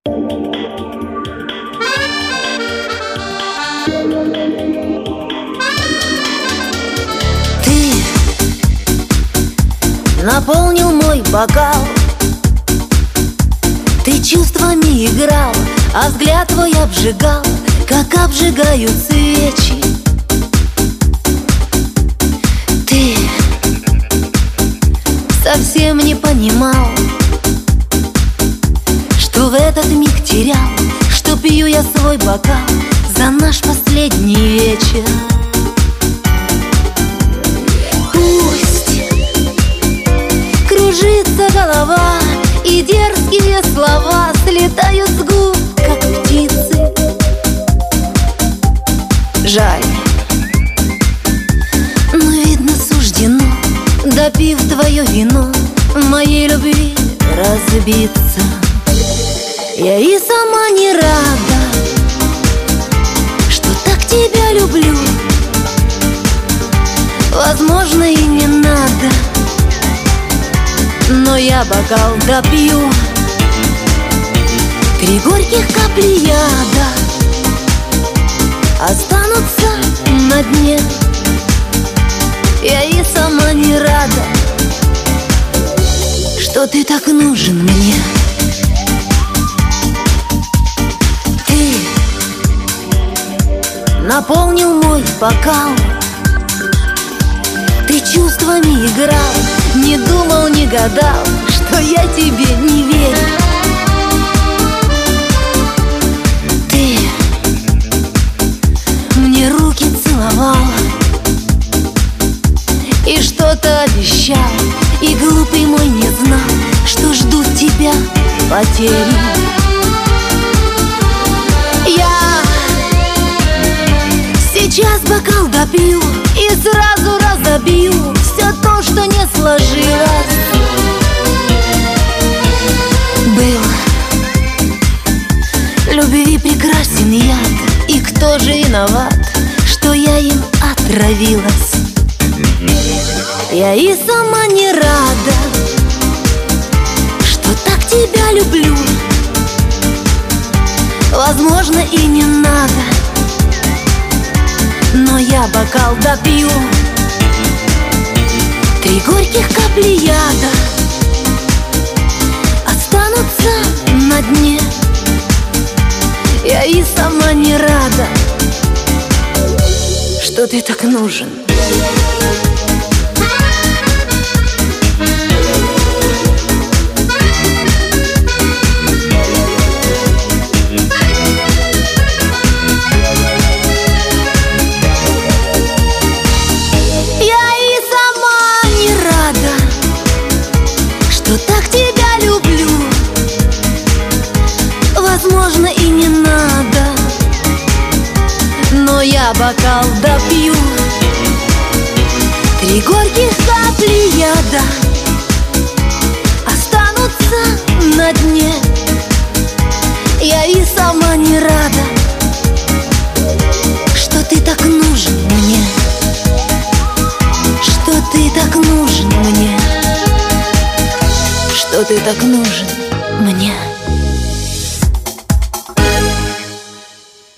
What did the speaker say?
Ты наполнил мой бокал, ты чувствами играл, а взгляд твой обжигал, как обжигают свечи. Ты совсем не понимал, что в этот миг терял, что пью я свой бокал за наш последний вечер. Пусть кружится голова, и дерзкие слова слетают с губ, как птицы. Жаль, но видно суждено, допив твое вино, моей любви разбиться. Я и сама не рада, что так тебя люблю. Возможно, и не надо, но я бокал допью. 3 горьких капли яда останутся на дне. Я и сама не рада, что ты так нужен мне. Ты наполнил мой бокал, ты чувствами играл, не думал, не гадал, что я тебе не верю. Ты мне руки целовал и что-то обещал, и глупый мой не знал, что ждут тебя потери. Я сейчас бокал допью и сразу разобью все то, что не сложилось. Был любви прекрасен яд, и кто же виноват, что я им отравилась? Я и сама не рада, что так тебя люблю. Возможно, и не надо, но я бокал допью. 3 горьких капли яда останутся на дне. Я и сама не рада, что ты так нужен. Возможно, и не надо, но я бокал допью. 3 горьких капли яда останутся на дне. Я и сама не рада, что ты так нужен мне, что ты так нужен мне, что ты так нужен мне.